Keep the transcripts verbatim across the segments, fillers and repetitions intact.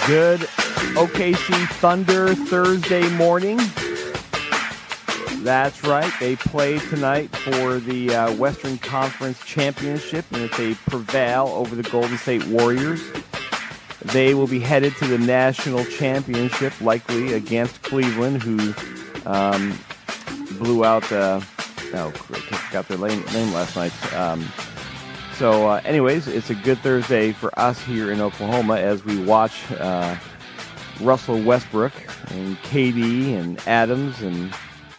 Good O K C Thunder Thursday morning. That's right. They play tonight for the uh, Western Conference Championship, and if they prevail over the Golden State Warriors, they will be headed to the national championship, likely against Cleveland, who um, blew out, uh, oh, I forgot their name, name last night. Um, so, uh, anyways, it's a good Thursday for us here in Oklahoma as we watch uh, Russell Westbrook and K D and Adams and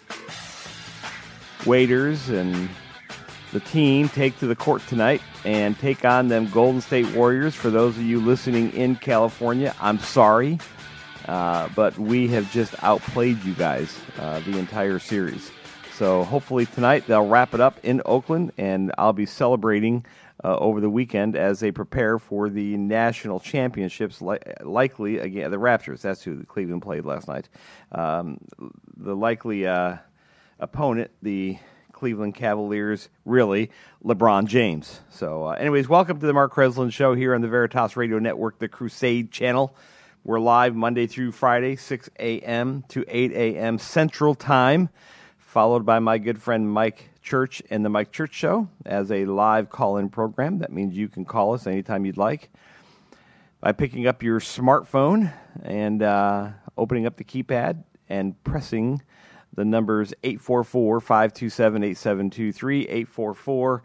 Waiters and the team take to the court tonight and take on them Golden State Warriors. For those of you listening in California, I'm sorry, uh, but we have just outplayed you guys uh, the entire series. So hopefully tonight they'll wrap it up in Oakland, and I'll be celebrating uh, over the weekend as they prepare for the national championships, li- likely again the Raptors. That's who Cleveland played last night. Um, the likely uh, opponent, the Cleveland Cavaliers, really, LeBron James. So uh, anyways, welcome to the Mark Kreslin Show here on the Veritas Radio Network, the Crusade channel. We're live Monday through Friday, six a.m. to eight a.m. Central Time, followed by my good friend Mike Church and the Mike Church Show as a live call-in program. That means you can call us anytime you'd like by picking up your smartphone and uh, opening up the keypad and pressing the numbers eight four four, five two seven, eight seven two three, eight four four,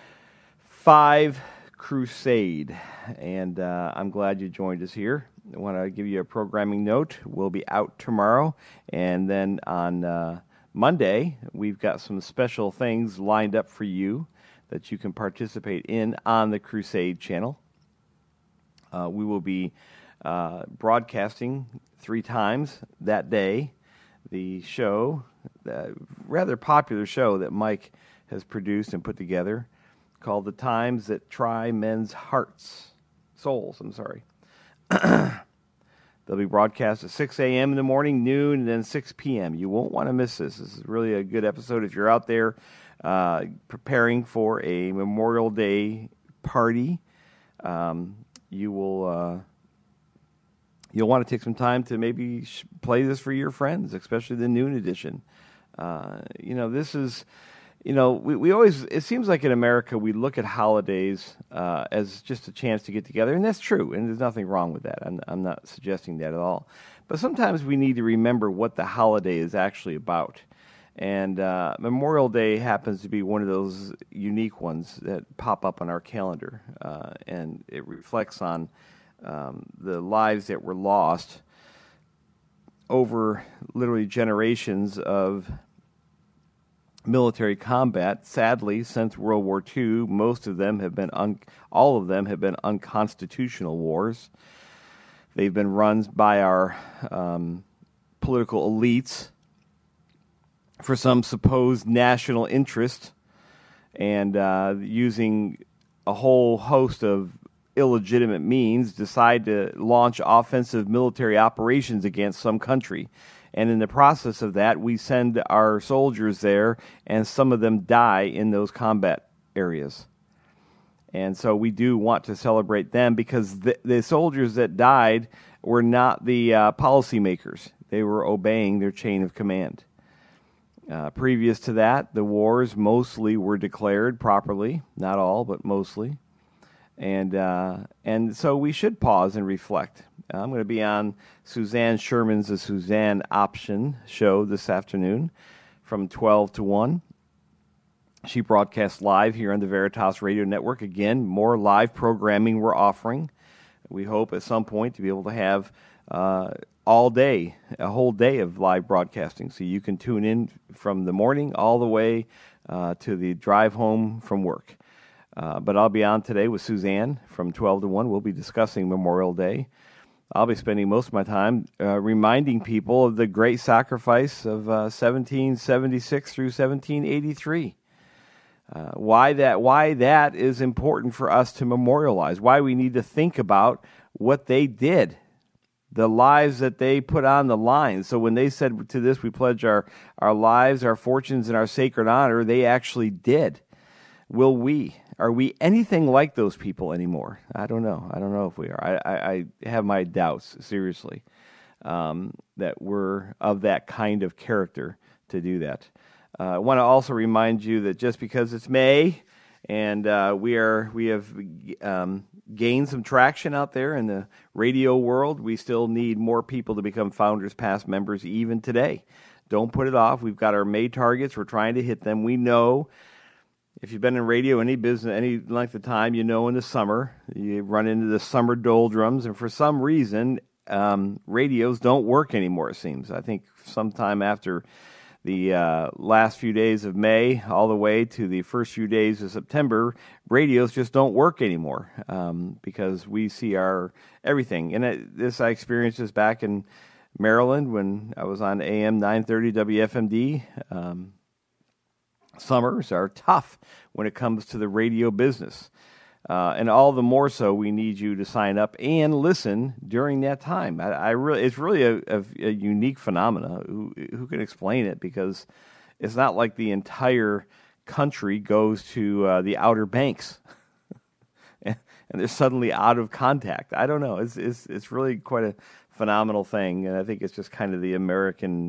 five Crusade. And uh, I'm glad you joined us here. I want to give you a programming note. We'll be out tomorrow. And then on uh, Monday, we've got some special things lined up for you that you can participate in on the Crusade channel. Uh, we will be uh, broadcasting three times that day the show, the rather popular show that Mike has produced and put together called The Times That Try Men's Hearts, Souls, I'm sorry. They'll be broadcast at six a.m. in the morning, noon, and then six p.m. You won't want to miss this. This is really a good episode if you're out there uh, preparing for a Memorial Day party. Um, you will... Uh, You'll want to take some time to maybe sh- play this for your friends, especially the noon edition. Uh, you know, this is, you know, we, we always, it seems like in America we look at holidays uh, as just a chance to get together, and that's true, and there's nothing wrong with that. I'm, I'm not suggesting that at all. But sometimes we need to remember what the holiday is actually about. And uh, Memorial Day happens to be one of those unique ones that pop up on our calendar, uh, and it reflects on Um, the lives that were lost over literally generations of military combat. Sadly, since World War Two, most of them have been, un- all of them have been unconstitutional wars. They've been run by our um, political elites for some supposed national interest and uh, using a whole host of illegitimate means, decide to launch offensive military operations against some country. And in the process of that, we send our soldiers there, and some of them die in those combat areas. And so we do want to celebrate them because the, the soldiers that died were not the uh, policymakers. They were obeying their chain of command. Uh, previous to that, the wars mostly were declared properly, not all, but mostly. And uh, and so we should pause and reflect. I'm going to be on Suzanne Sherman's The Suzanne Option show this afternoon from twelve to one. She broadcasts live here on the Veritas Radio Network. Again, more live programming we're offering. We hope at some point to be able to have uh, all day, a whole day of live broadcasting. So you can tune in from the morning all the way uh, to the drive home from work. Uh, but I'll be on today with Suzanne from twelve to one. We'll be discussing Memorial Day. I'll be spending most of my time uh, reminding people of the great sacrifice of uh, seventeen seventy-six through seventeen eighty-three. Uh, why that? Why that is important for us to memorialize. Why we need to think about what they did, the lives that they put on the line. So when they said to this, we pledge our, our lives, our fortunes, and our sacred honor, they actually did. Will we? Are we anything like those people anymore? I don't know. I don't know if we are. I, I, I have my doubts, seriously, um, that we're of that kind of character to do that. Uh, I want to also remind you that just because it's May and uh, we are we have um, gained some traction out there in the radio world, we still need more people to become Founders Pass members even today. Don't put it off. We've got our May targets. We're trying to hit them. We know if you've been in radio any business, any length of time, you know in the summer, you run into the summer doldrums, and for some reason, um, radios don't work anymore, it seems. I think sometime after the uh, last few days of May, all the way to the first few days of September, radios just don't work anymore um, because we see our everything. And it, this I experienced this back in Maryland when I was on A M nine thirty W F M D. Um, summers are tough when it comes to the radio business. Uh, and all the more so, we need you to sign up and listen during that time. I, I really, it's really a, a, a unique phenomena. Who, who can explain it? Because it's not like the entire country goes to uh, the Outer Banks and, and they're suddenly out of contact. I don't know. It's it's it's really quite a phenomenal thing, and I think it's just kind of the American,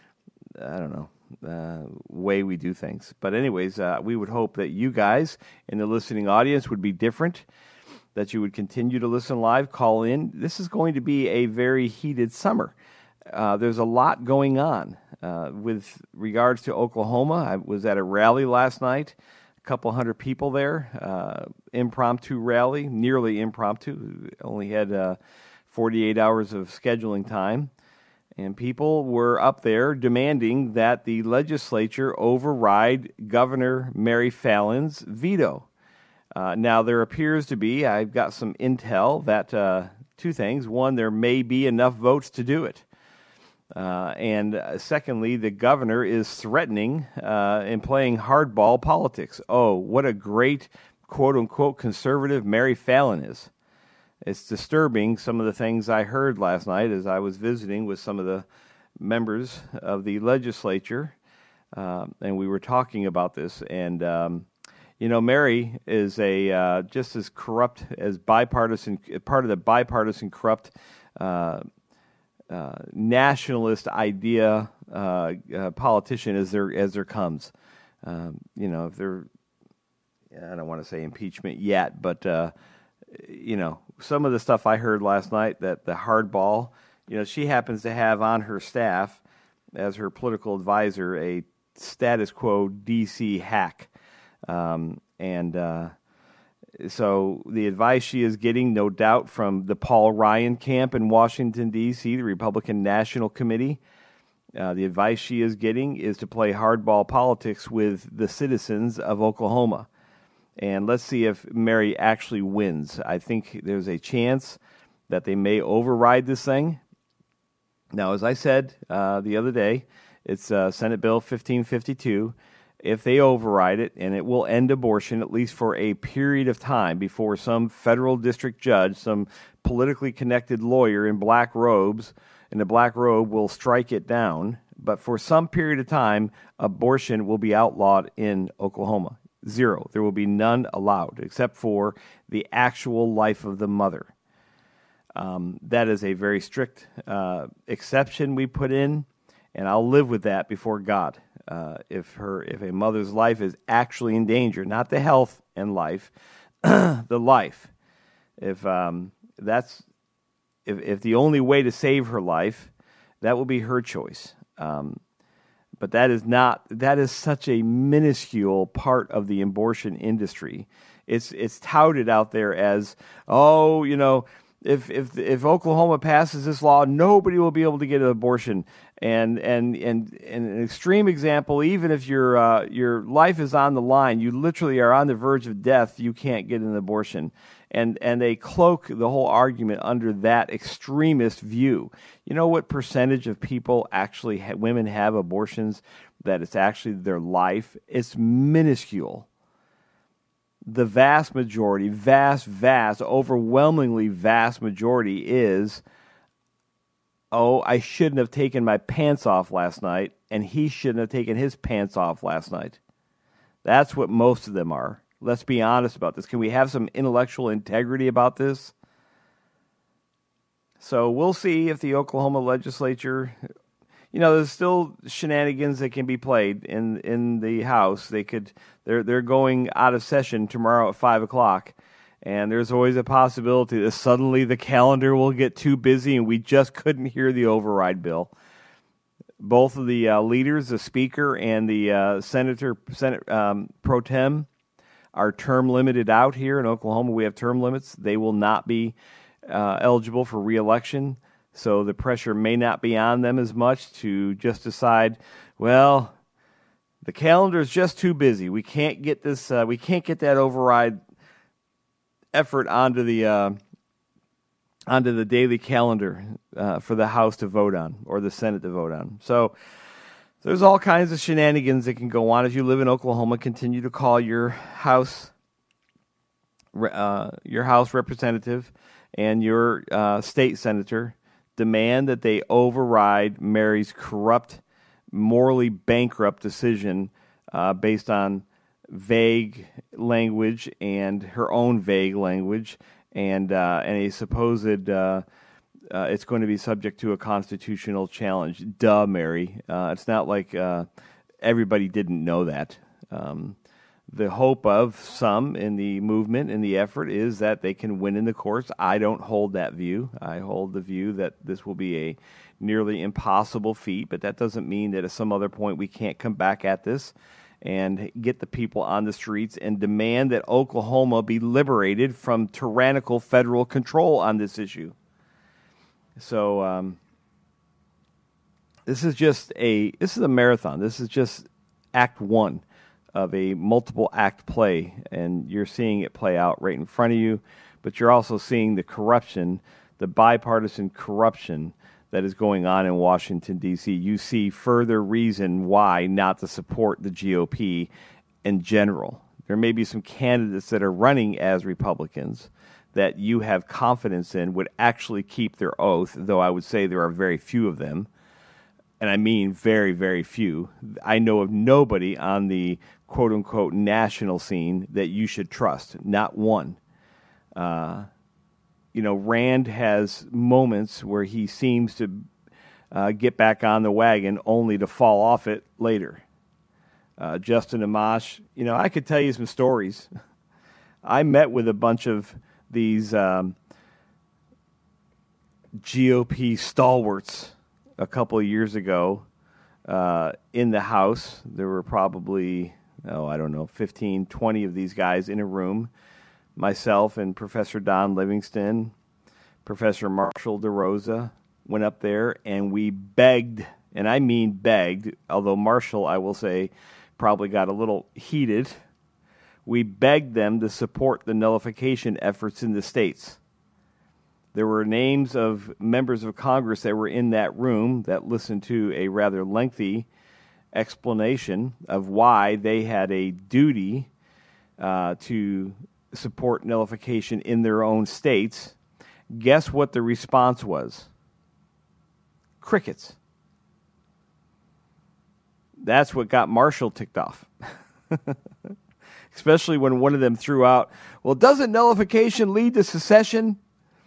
I don't know, Uh, way we do things. But anyways, uh, we would hope that you guys in the listening audience would be different, that you would continue to listen live, call in. This is going to be a very heated summer. Uh, there's a lot going on uh, with regards to Oklahoma. I was at a rally last night, a couple hundred people there, uh, impromptu rally, nearly impromptu. Only had uh, forty-eight hours of scheduling time. And people were up there demanding that the legislature override Governor Mary Fallon's veto. Uh, now, there appears to be, I've got some intel, that uh, two things. One, there may be enough votes to do it. Uh, and uh, secondly, the governor is threatening uh, and playing hardball politics. Oh, what a great, quote-unquote, conservative Mary Fallon is. It's disturbing, some of the things I heard last night as I was visiting with some of the members of the legislature, um, and we were talking about this. And, um, you know, Mary is a uh, just as corrupt as bipartisan, part of the bipartisan corrupt uh, uh, nationalist idea uh, uh, politician as there, as there comes. Um, you know, if they're, I don't want to say impeachment yet, but, uh, you know, some of the stuff I heard last night, that the hardball, you know, she happens to have on her staff as her political advisor a status quo D C hack. Um, and uh, so the advice she is getting, no doubt, from the Paul Ryan camp in Washington, D C, the Republican National Committee, uh, the advice she is getting is to play hardball politics with the citizens of Oklahoma. And let's see if Mary actually wins. I think there's a chance that they may override this thing. Now, as I said uh, the other day, it's uh, Senate Bill fifteen fifty-two. If they override it, and it will end abortion at least for a period of time before some federal district judge, some politically connected lawyer in black robes, in a black robe will strike it down. But for some period of time, abortion will be outlawed in Oklahoma. Zero. There will be none allowed except for the actual life of the mother. Um, that is a very strict uh, exception we put in, and I'll live with that before God. Uh, if her, if a mother's life is actually in danger, not the health and life, the life. If um, that's if if the only way to save her life, that will be her choice. Um, But that is not, that is such a minuscule part of the abortion industry. It's it's touted out there as, oh, you know, if if if Oklahoma passes this law, nobody will be able to get an abortion. And and and, and an extreme example, even if your uh, your life is on the line, you literally are on the verge of death, you can't get an abortion. And and they cloak the whole argument under that extremist view. You know what percentage of people actually, ha- women have abortions, that it's actually their life? It's minuscule. The vast majority, vast, vast, overwhelmingly vast majority is, oh, I shouldn't have taken my pants off last night, and he shouldn't have taken his pants off last night. That's what most of them are. Let's be honest about this. Can we have some intellectual integrity about this? So we'll see if the Oklahoma legislature, you know, there's still shenanigans that can be played in in the House. They could they're they're going out of session tomorrow at five o'clock, and there's always a possibility that suddenly the calendar will get too busy and we just couldn't hear the override bill. Both of the uh, leaders, the Speaker and the uh, Senator Senate um, Pro Tem, are term limited out here in Oklahoma. We have term limits. They will not be Uh, eligible for re-election, so the pressure may not be on them as much to just decide, well, the calendar is just too busy. We can't get this. Uh, we can't get that override effort onto the uh, onto the daily calendar uh, for the House to vote on or the Senate to vote on. So there's all kinds of shenanigans that can go on. If you live in Oklahoma, continue to call your House uh, your House representative and your uh, state senator, demand that they override Mary's corrupt, morally bankrupt decision uh, based on vague language and her own vague language and uh, and a supposed uh, uh, it's going to be subject to a constitutional challenge. Duh, Mary. Uh, it's not like uh, everybody didn't know that. Um, The hope of some in the movement, in the effort, is that they can win in the courts. I don't hold that view. I hold the view that this will be a nearly impossible feat, but that doesn't mean that at some other point we can't come back at this and get the people on the streets and demand that Oklahoma be liberated from tyrannical federal control on this issue. So um, this is just a this is a marathon. This is just act one of a multiple act play, and you're seeing it play out right in front of you, but you're also seeing the corruption, the bipartisan corruption that is going on in Washington, D C. You see further reason why not to support the G O P in general. There may be some candidates that are running as Republicans that you have confidence in would actually keep their oath, though I would say there are very few of them. And I mean very, very few. I know of nobody on the quote-unquote national scene that you should trust. Not one. Uh, you know, Rand has moments where he seems to uh, get back on the wagon only to fall off it later. Uh, Justin Amash, you know, I could tell you some stories. I met with a bunch of these um, G O P stalwarts a couple of years ago uh, in the House. There were probably, oh, I don't know, fifteen, twenty of these guys in a room. Myself and Professor Don Livingston, Professor Marshall DeRosa went up there and we begged, and I mean begged, although Marshall, I will say, probably got a little heated. We begged them to support the nullification efforts in the states. There were names of members of Congress that were in that room that listened to a rather lengthy explanation of why they had a duty uh, to support nullification in their own states. Guess what the response was? Crickets. That's what got Marshall ticked off. Especially when one of them threw out, well, doesn't nullification lead to secession?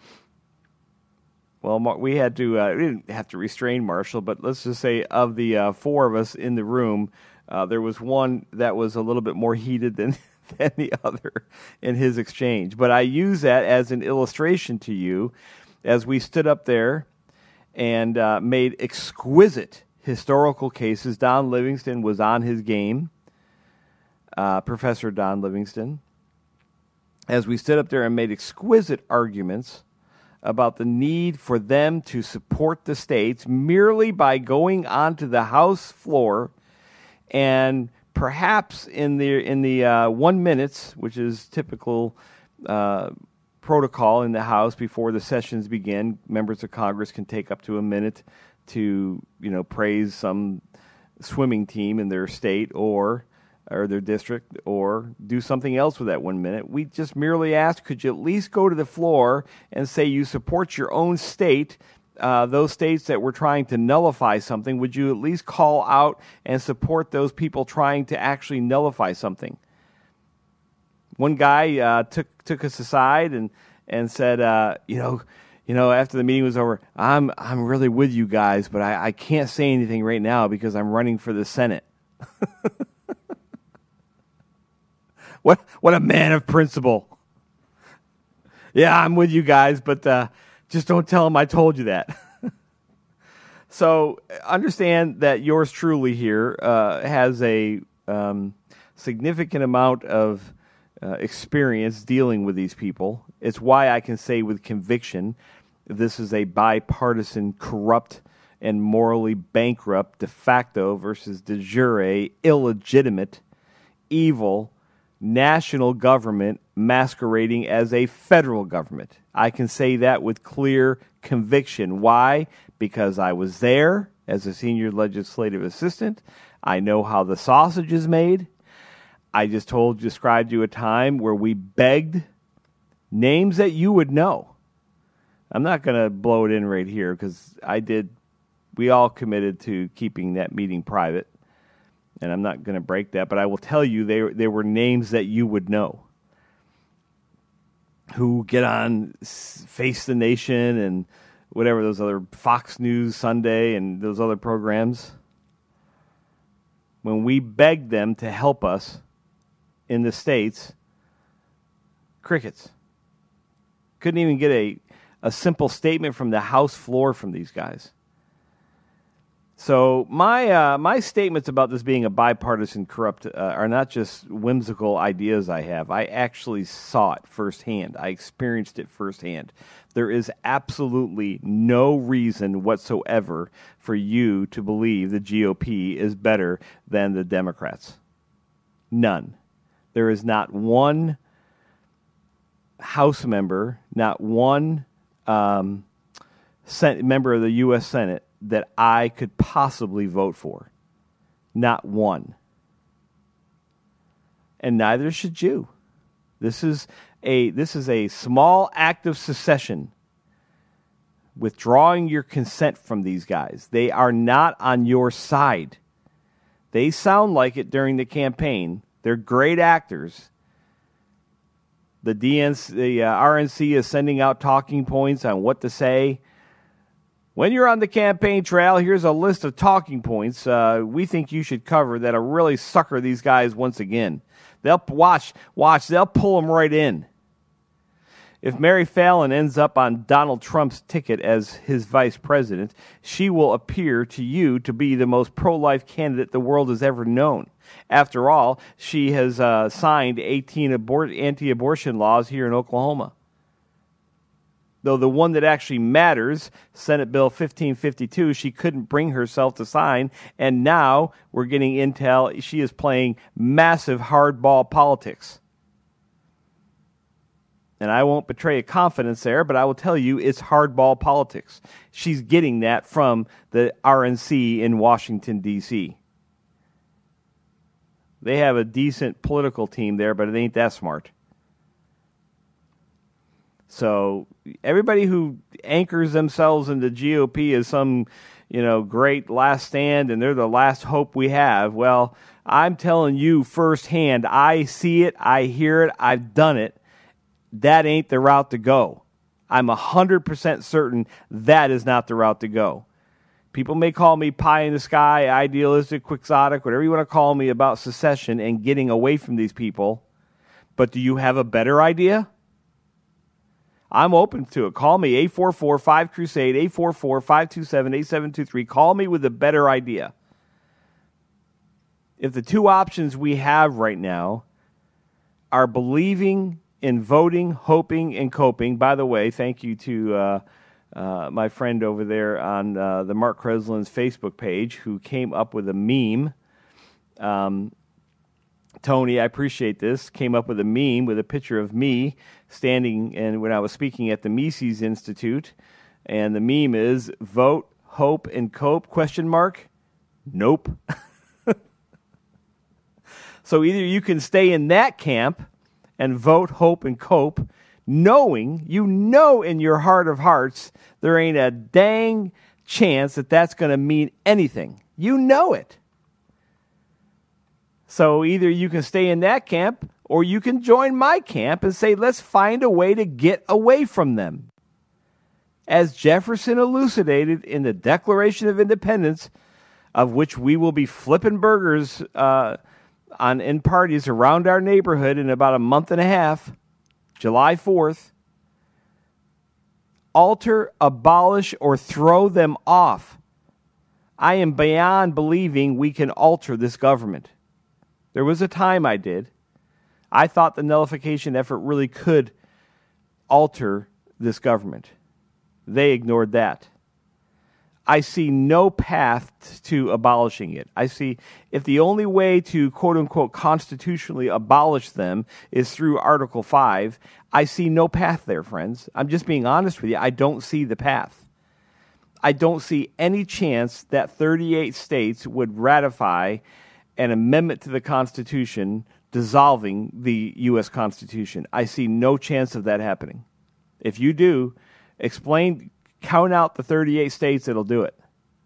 Well, we had to, uh, we didn't have to restrain Marshall, but let's just say of the uh, four of us in the room, uh, there was one that was a little bit more heated than, than the other in his exchange. But I use that as an illustration to you as we stood up there and uh, made exquisite historical cases. Don Livingston was on his game, uh, Professor Don Livingston, as we stood up there and made exquisite arguments about the need for them to support the states merely by going onto the House floor and perhaps in the in the uh, one minutes, which is typical uh, protocol in the House before the sessions begin, members of Congress can take up to a minute to, you know, praise some swimming team in their state or or their district, or do something else with that one minute. We just merely asked, could you at least go to the floor and say you support your own state, uh, those states that were trying to nullify something, would you at least call out and support those people trying to actually nullify something? one guy uh, took took us aside and and said, uh, you know, you know, after the meeting was over, I'm I'm really with you guys, but I, I can't say anything right now because I'm running for the Senate. What what a man of principle. Yeah, I'm with you guys, but uh, just don't tell him I told you that. So understand that yours truly here uh, has a um, significant amount of uh, experience dealing with these people. It's why I can say with conviction this is a bipartisan, corrupt, and morally bankrupt de facto versus de jure, illegitimate, evil national government masquerading as a federal government. I can say that with clear conviction. Why? Because I was there as a senior legislative assistant. I know how the sausage is made. I just told, described you a time where we begged names that you would know. I'm not going to blow it in right here because I did, we all committed to keeping that meeting private. And I'm not going to break that, but I will tell you they, they were names that you would know who get on Face the Nation and whatever those other Fox News Sunday and those other programs. When we begged them to help us in the States, crickets. Couldn't even get a, a simple statement from the House floor from these guys. So my uh, my statements about this being a bipartisan corrupt uh, are not just whimsical ideas I have. I actually saw it firsthand. I experienced it firsthand. There is absolutely no reason whatsoever for you to believe the G O P is better than the Democrats. None. There is not one House member, not one um, Sen- member of the U S Senate that I could possibly vote for. Not one. And neither should you. This is a this is a small act of secession. Withdrawing your consent from these guys. They are not on your side. They sound like it during the campaign. They're great actors. The D N C, the uh, R N C is sending out talking points on what to say. When you're on the campaign trail, here's a list of talking points uh, we think you should cover that'll really sucker these guys once again. They'll watch, watch, they'll pull them right in. If Mary Fallon ends up on Donald Trump's ticket as his vice president, she will appear to you to be the most pro-life candidate the world has ever known. After all, she has uh, signed eighteen abort- anti-abortion laws here in Oklahoma. Though the one that actually matters, Senate Bill fifteen fifty-two, she couldn't bring herself to sign, and now we're getting intel she is playing massive hardball politics. And I won't betray a confidence there, but I will tell you it's hardball politics. She's getting that from the R N C in Washington, D C They have a decent political team there, but it ain't that smart. So everybody who anchors themselves in the G O P as some, you know, great last stand and they're the last hope we have, well, I'm telling you firsthand, I see it, I hear it, I've done it. That ain't the route to go. I'm one hundred percent certain that is not the route to go. People may call me pie in the sky, idealistic, quixotic, whatever you want to call me about secession and getting away from these people, but do you have a better idea? I'm open to it. Call me, eight four four, five crusade, eight four four, five two seven, eight seven two three. Call me with a better idea. If the two options we have right now are believing in voting, hoping, and coping, by the way, thank you to uh, uh, my friend over there on uh, the Mark Kreslin's Facebook page who came up with a meme. Um, Tony, I appreciate this, came up with a meme with a picture of me standing and when I was speaking at the Mises Institute, and the meme is vote, hope, and cope, question mark, nope. So either you can stay in that camp and vote, hope, and cope, knowing, you know in your heart of hearts, there ain't a dang chance that that's going to mean anything. You know it. So either you can stay in that camp or you can join my camp and say, let's find a way to get away from them. As Jefferson elucidated in the Declaration of Independence, of which we will be flipping burgers uh, on in parties around our neighborhood in about a month and a half, July fourth, alter, abolish, or throw them off. I am beyond believing we can alter this government. There was a time I did. I thought the nullification effort really could alter this government. They ignored that. I see no path to abolishing it. I see if the only way to quote-unquote constitutionally abolish them is through Article five, I see no path there, friends. I'm just being honest with you. I don't see the path. I don't see any chance that thirty-eight states would ratify an amendment to the Constitution dissolving the U S Constitution. I see no chance of that happening. If you do, explain, count out the thirty-eight states that'll do it.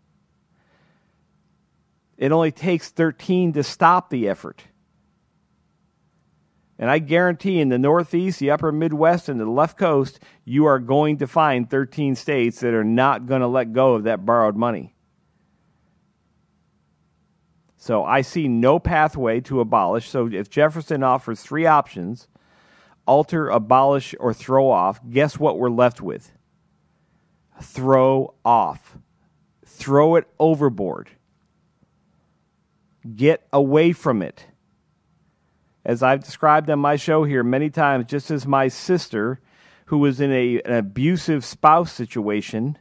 It only takes thirteen to stop the effort. And I guarantee in the Northeast, the upper Midwest, and the left coast, you are going to find thirteen states that are not going to let go of that borrowed money. So I see no pathway to abolish. So if Jefferson offers three options, alter, abolish, or throw off, guess what we're left with? Throw off. Throw it overboard. Get away from it. As I've described on my show here many times, just as my sister, who was in a, an abusive spouse situation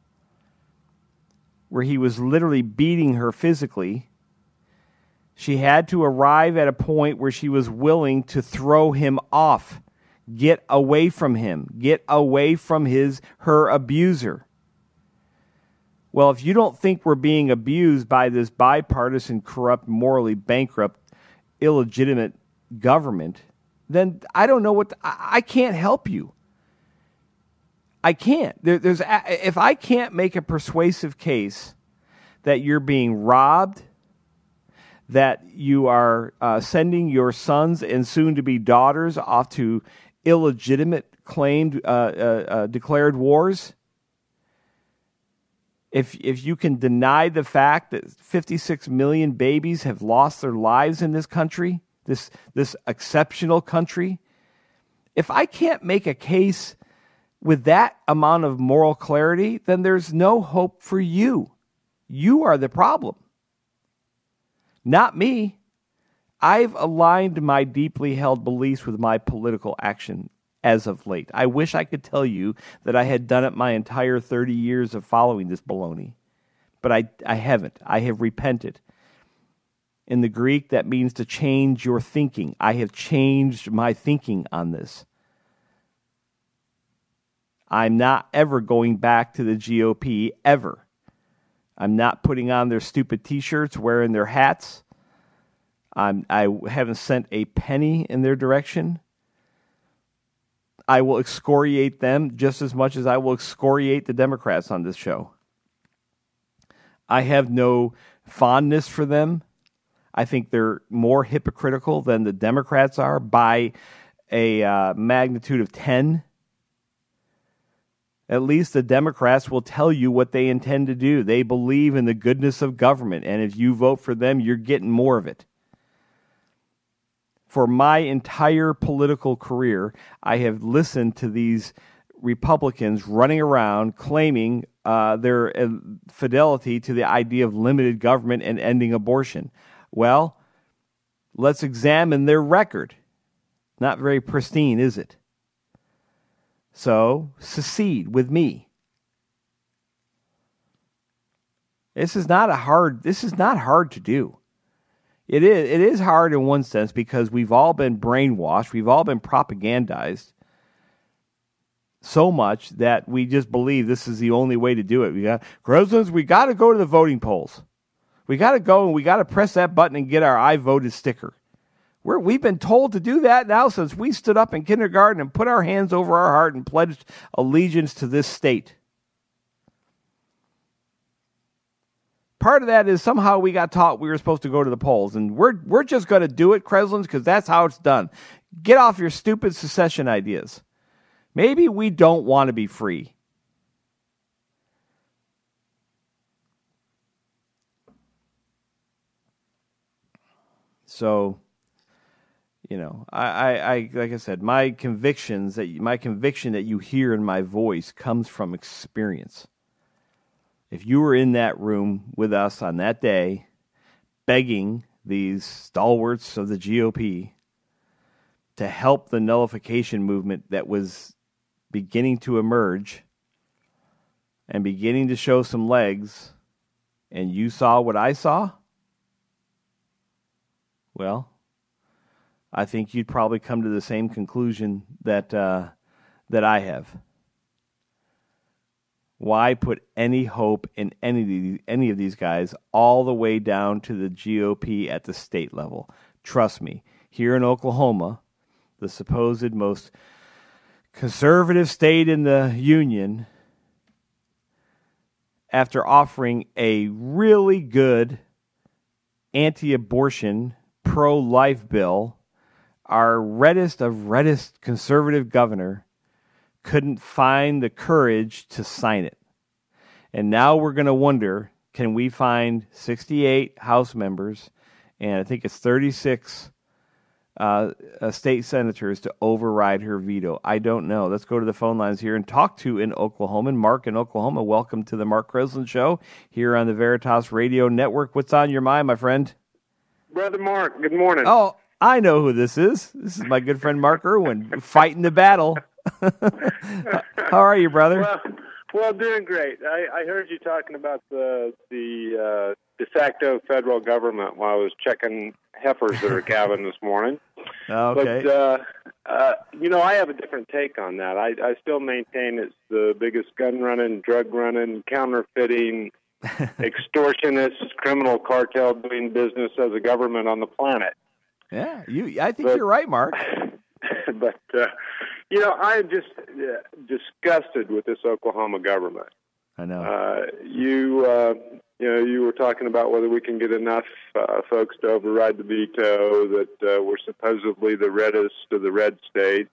where he was literally beating her physically, she had to arrive at a point where she was willing to throw him off. Get away from him. Get away from his her abuser. Well, if you don't think we're being abused by this bipartisan, corrupt, morally bankrupt, illegitimate government, then I don't know what to, I, I can't help you. I can't. There, there's if I can't make a persuasive case that you're being robbed, that you are uh, sending your sons and soon-to-be daughters off to illegitimate claimed uh, uh, uh, declared wars, if if you can deny the fact that fifty-six million babies have lost their lives in this country, this this exceptional country, if I can't make a case with that amount of moral clarity, then there's no hope for you. You are the problem, not me. I've aligned my deeply held beliefs with my political action as of late. I wish I could tell you that I had done it my entire thirty years of following this baloney. But I, I haven't. I have repented. In the Greek, that means to change your thinking. I have changed my thinking on this. I'm not ever going back to the G O P, ever. I'm not putting on their stupid T-shirts, wearing their hats. I'm, I haven't sent a penny in their direction. I will excoriate them just as much as I will excoriate the Democrats on this show. I have no fondness for them. I think they're more hypocritical than the Democrats are by a uh, magnitude of ten. At least the Democrats will tell you what they intend to do. They believe in the goodness of government, and if you vote for them, you're getting more of it. For my entire political career, I have listened to these Republicans running around claiming uh, their uh, fidelity to the idea of limited government and ending abortion. Well, let's examine their record. Not very pristine, is it? So, secede with me. This is not a hard, this is not hard to do. It is, it is hard in one sense because we've all been brainwashed, we've all been propagandized so much that we just believe this is the only way to do it. We got Grosslands, we got to go to the voting polls. We got to go and we got to press that button and get our I voted sticker. We're, we've been told to do that now since we stood up in kindergarten and put our hands over our heart and pledged allegiance to this state. part of that is somehow we got taught we were supposed to go to the polls, and we're we're just going to do it, Kreslins, because that's how it's done. Get off your stupid secession ideas. Maybe we don't want to be free. So, you know, I, I, I, like I said, my convictions that my conviction that you hear in my voice comes from experience. If you were in that room with us on that day, begging these stalwarts of the G O P to help the nullification movement that was beginning to emerge and beginning to show some legs, and you saw what I saw, well, I think you'd probably come to the same conclusion that uh, that I have. Why put any hope in any of these, any of these guys all the way down to the G O P at the state level? Trust me, here in Oklahoma, the supposed most conservative state in the union, after offering a really good anti-abortion, pro-life bill, our reddest of reddest conservative governor couldn't find the courage to sign it. And now we're going to wonder, can we find sixty-eight House members, and I think it's thirty-six uh, uh, state senators to override her veto? I don't know. Let's go to the phone lines here and talk to in Oklahoma. And Mark in Oklahoma, welcome to the Mark Kreslin Show here on the Veritas Radio Network. What's on your mind, my friend? Brother Mark, good morning. Oh, I know who this is. This is my good friend Mark Irwin, fighting the battle. How are you, brother? Well, well, doing great. I, I heard you talking about the the uh, de facto federal government while I was checking heifers that are calving this morning. Okay. But, uh, uh, you know, I have a different take on that. I, I still maintain it's the biggest gun-running, drug-running, counterfeiting, extortionist, criminal cartel doing business as a government on the planet. Yeah, you. I think but, you're right, Mark. But, uh, you know, I'm just uh, disgusted with this Oklahoma government. I know. Uh, you, uh, you know, you were talking about whether we can get enough uh, folks to override the veto, that uh, we're supposedly the reddest of the red states.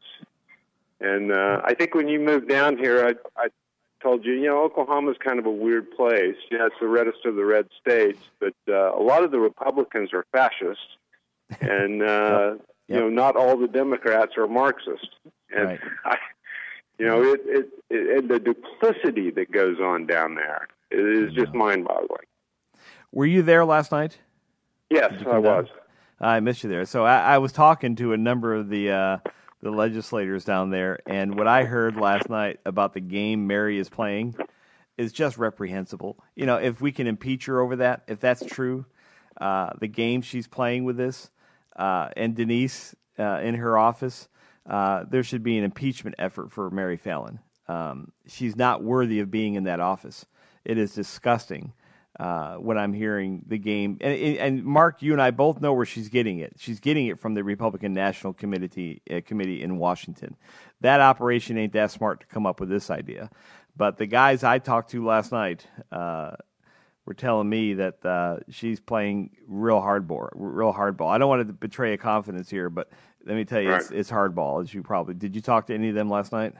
And uh, I think when you moved down here, I, I told you, you know, Oklahoma's kind of a weird place. Yeah, it's the reddest of the red states, but uh, a lot of the Republicans are fascists, and uh, yep. Yep. you know, not all the Democrats are Marxist. And right. I, you know, it, it, it, and the duplicity that goes on down there is just mind-boggling. Were you there last night? Yes, I was. I missed you there. So I, I was talking to a number of the uh, the legislators down there, and what I heard last night about the game Mary is playing is just reprehensible. You know, if we can impeach her over that, if that's true, uh, the game she's playing with this, uh, and Denise uh, in her office, uh, there should be an impeachment effort for Mary Fallin. Um, she's not worthy of being in that office. It is disgusting. Uh, when I'm hearing the game, and, and Mark, you and I both know where she's getting it. She's getting it from the Republican National Committee uh, Committee in Washington. That operation ain't that smart to come up with this idea. But the guys I talked to last night uh, were telling me that uh, she's playing real hardball. Real hardball. I don't want to betray a confidence here, but let me tell you, right. it's, it's hardball. As you probably did. You talk to any of them last night?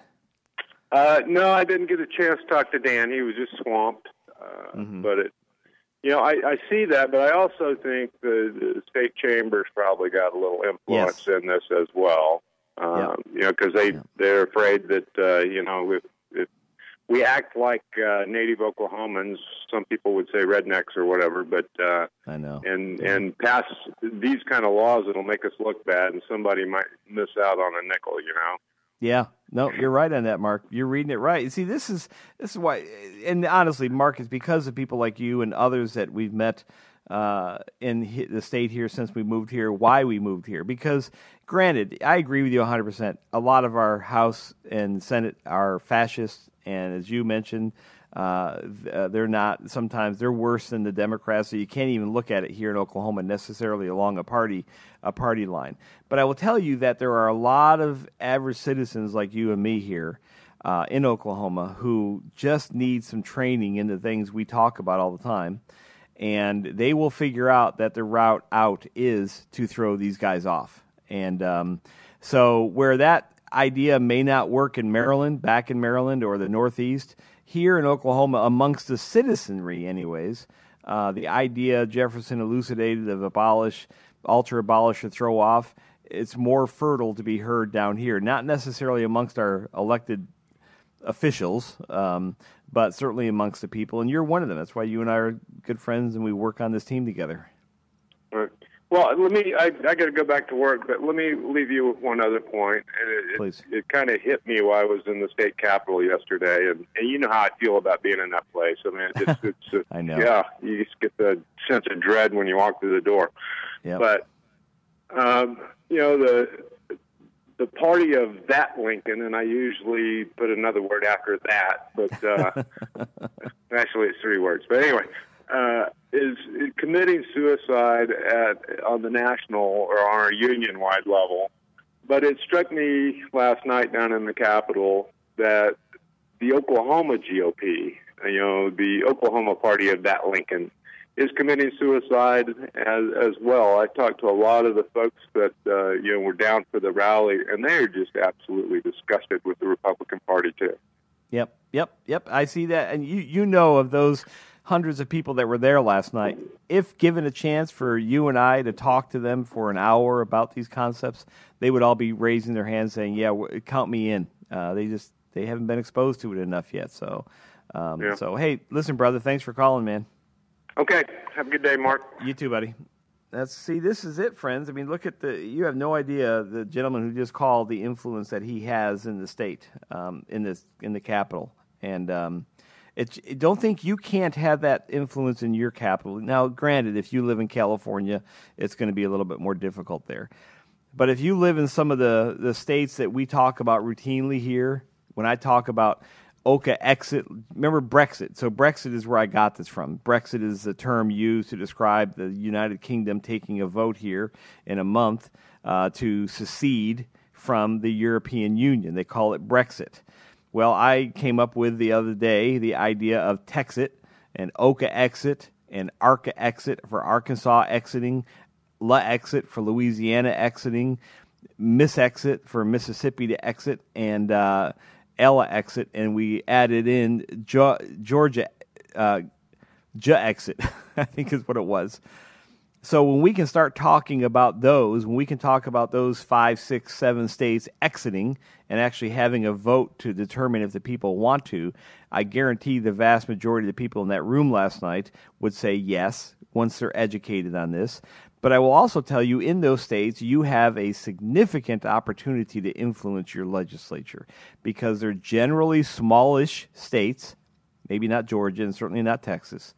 Uh, no, I didn't get a chance to talk to Dan. He was just swamped. Uh, mm-hmm. But it. You know, I, I see that, but I also think the, the state chambers probably got a little influence yes. in this as well. Um, yep. You know, because they yep. they're afraid that uh, you know if, if we act like uh, native Oklahomans, some people would say rednecks or whatever, but uh, I know, and yeah. and pass these kind of laws that'll make us look bad, and somebody might miss out on a nickel. You know. Yeah, no, you're right on that, Mark. You're reading it right. See, this is this is why, and honestly, Mark, it's because of people like you and others that we've met uh, in the state here since we moved here. Why we moved here? Because, granted, I agree with you one hundred percent. A lot of our House and Senate are fascists, and as you mentioned, uh, they're not. Sometimes they're worse than the Democrats. So you can't even look at it here in Oklahoma necessarily along a party a party line. But I will tell you that there are a lot of average citizens like you and me here uh, in Oklahoma who just need some training in the things we talk about all the time. and they will figure out that the route out is to throw these guys off. And um, so where that idea may not work in Maryland, back in Maryland or the Northeast, here in Oklahoma, amongst the citizenry anyways, uh, the idea Jefferson elucidated of abolish, alter, abolish, or throw off, it's more fertile to be heard down here, not necessarily amongst our elected officials, um, but certainly amongst the people, and you're one of them. That's why you and I are good friends, and we work on this team together. All right. Well, let me. I, I got to go back to work, but let me leave you with one other point. And it, Please. It, it kind of hit me while I was in the state capitol yesterday, and, and you know how I feel about being in that place. I mean, it's, it's, it's I know. Yeah, you just get the sense of dread when you walk through the door. Yep. But um, you know the. The party of that Lincoln, and I usually put another word after that, but uh, actually it's three words. But anyway, uh, is, is committing suicide at on the national or on a union-wide level. But it struck me last night down in the Capitol that the Oklahoma G O P, you know, the Oklahoma party of that Lincoln, is committing suicide as as well. I talked to a lot of the folks that uh, you know were down for the rally, and they're just absolutely disgusted with the Republican Party too. Yep, yep, yep. I see that, and you you know of those hundreds of people that were there last night. If given a chance for you and I to talk to them for an hour about these concepts, they would all be raising their hands, saying, "Yeah, w- count me in." Uh, they just they haven't been exposed to it enough yet. So, um, yeah. so hey, listen, brother, thanks for calling, man. Okay. Have a good day, Mark. You too, buddy. Let's see. This is it, friends. I mean, look at the. You have no idea the gentleman who just called, the influence that he has in the state, um, in this in the capital, and um, it, it. Don't think you can't have that influence in your capital. Now, granted, if you live in California, it's going to be a little bit more difficult there. But if you live in some of the the states that we talk about routinely here, when I talk about O C A exit, remember Brexit. So Brexit is where I got this from. Brexit is the term used to describe the United Kingdom taking a vote here in a month uh, to secede from the European Union. They call it Brexit. Well, I came up with the other day the idea of Texit and O C A exit and ARCA exit for Arkansas exiting, La exit for Louisiana exiting, Miss exit for Mississippi to exit, and uh, Ella exit, and we added in jo- Georgia uh, J exit, I think is what it was. So when we can start talking about those, when we can talk about those five, six, seven states exiting and actually having a vote to determine if the people want to, I guarantee the vast majority of the people in that room last night would say yes once they're educated on this. But I will also tell you, in those states, you have a significant opportunity to influence your legislature because they're generally smallish states, maybe not Georgia and certainly not Texas,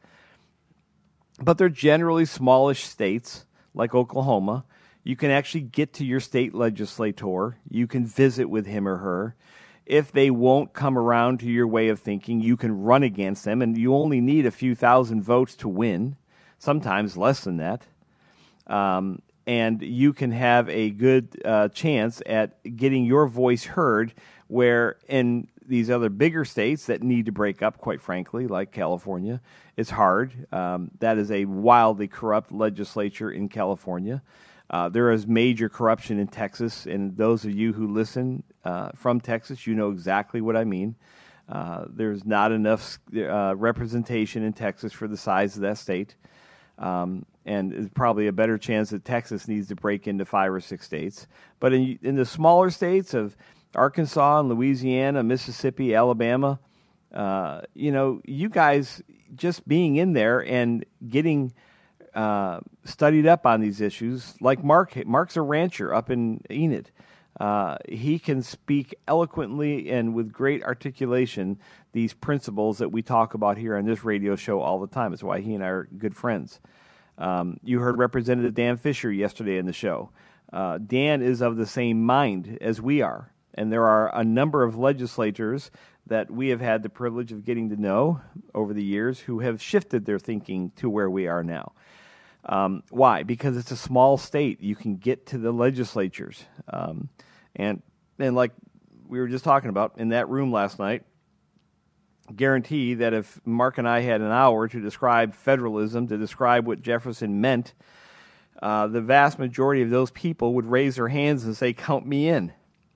but they're generally smallish states like Oklahoma. You can actually get to your state legislator. You can visit with him or her. If they won't come around to your way of thinking, you can run against them, and you only need a few thousand votes to win, sometimes less than that. Um, and you can have a good uh, chance at getting your voice heard, where in these other bigger states that need to break up, quite frankly, like California, it's hard. Um, that is a wildly corrupt legislature in California. Uh, there is major corruption in Texas, and those of you who listen uh, from Texas, you know exactly what I mean. Uh, there's not enough uh, representation in Texas for the size of that state. Um, and it's probably a better chance that Texas needs to break into five or six states. But in, in the smaller states of Arkansas and Louisiana, Mississippi, Alabama, uh, you know, you guys just being in there and getting uh, studied up on these issues, like Mark. Mark's a rancher up in Enid. Uh, he can speak eloquently and with great articulation these principles that we talk about here on this radio show all the time. It's why he and I are good friends. Um, you heard Representative Dan Fisher yesterday in the show. Uh, Dan is of the same mind as we are, and there are a number of legislators that we have had the privilege of getting to know over the years who have shifted their thinking to where we are now. Um, why? Because it's a small state. You can get to the legislatures. Um, and and like we were just talking about in that room last night, guarantee that if Mark and I had an hour to describe federalism, to describe what Jefferson meant, uh, the vast majority of those people would raise their hands and say, count me in.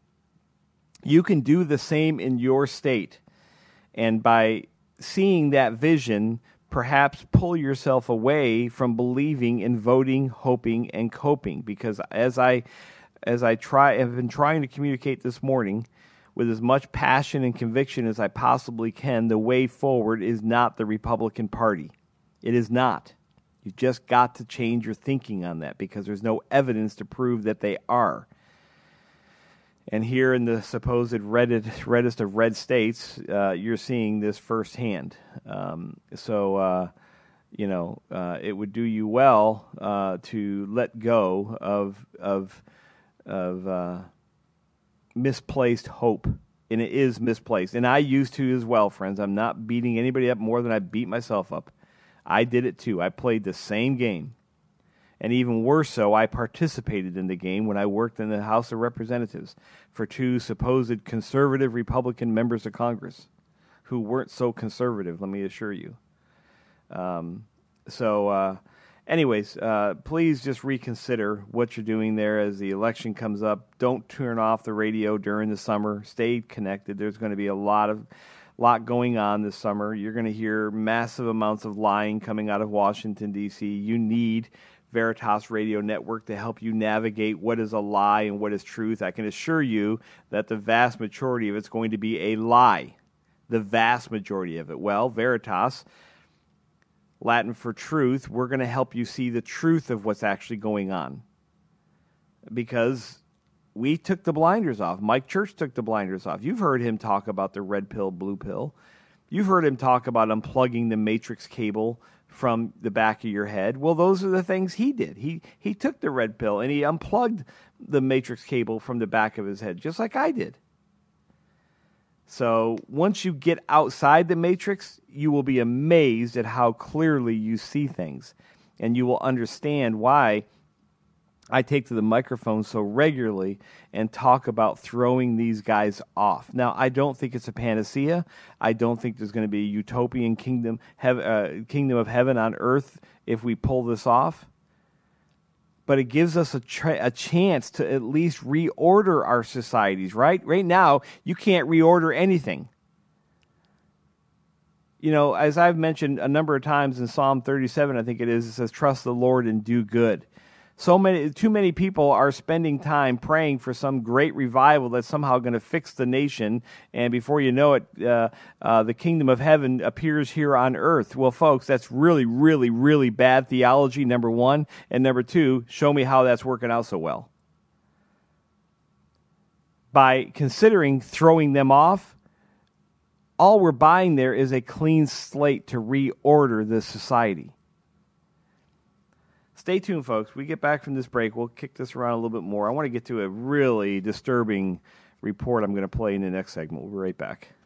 You can do the same in your state. And by seeing that vision, perhaps pull yourself away from believing in voting, hoping, and coping. Because as I, as I try, have been trying to communicate this morning, with as much passion and conviction as I possibly can, the way forward is not the Republican Party. It is not. You've just got to change your thinking on that, because there's no evidence to prove that they are. And here in the supposed reddest, reddest of red states, uh, you're seeing this firsthand. Um, so, uh, you know, uh, it would do you well uh, to let go of of of uh, misplaced hope, and it is misplaced. And I used to as well, friends. I'm not beating anybody up more than I beat myself up. I did it too. I played the same game. And even worse so, I participated in the game when I worked in the House of Representatives for two supposed conservative Republican members of Congress who weren't so conservative, let me assure you. Um, so, uh, anyways, uh, please just reconsider what you're doing there as the election comes up. Don't turn off the radio during the summer. Stay connected. There's going to be a lot of lot going on this summer. You're going to hear massive amounts of lying coming out of Washington, D C. You need Veritas Radio Network to help you navigate what is a lie and what is truth. I can assure you that the vast majority of it's going to be a lie. The vast majority of it. Well, Veritas, Latin for truth, we're going to help you see the truth of what's actually going on. Because we took the blinders off. Mike Church took the blinders off. You've heard him talk about the red pill, blue pill. You've heard him talk about unplugging the matrix cable from the back of your head. Well, those are the things he did. He he took the red pill and he unplugged the matrix cable from the back of his head, just like I did. So once you get outside the matrix, you will be amazed at how clearly you see things. And you will understand why I take to the microphone so regularly and talk about throwing these guys off. Now, I don't think it's a panacea. I don't think there's going to be a utopian kingdom, hev- uh, kingdom of heaven on earth if we pull this off. But it gives us a, tra- a chance to at least reorder our societies, right? Right now, you can't reorder anything. You know, as I've mentioned a number of times in Psalm thirty-seven, I think it is, it says, trust the Lord and do good. So many, too many people are spending time praying for some great revival that's somehow going to fix the nation, and before you know it, uh, uh, the kingdom of heaven appears here on earth. Well, folks, that's really, really, really bad theology, number one. And number two, show me how that's working out so well. By considering throwing them off, all we're buying there is a clean slate to reorder the society. Stay tuned, folks. We get back from this break. We'll kick this around a little bit more. I want to get to a really disturbing report I'm going to play in the next segment. We'll be right back.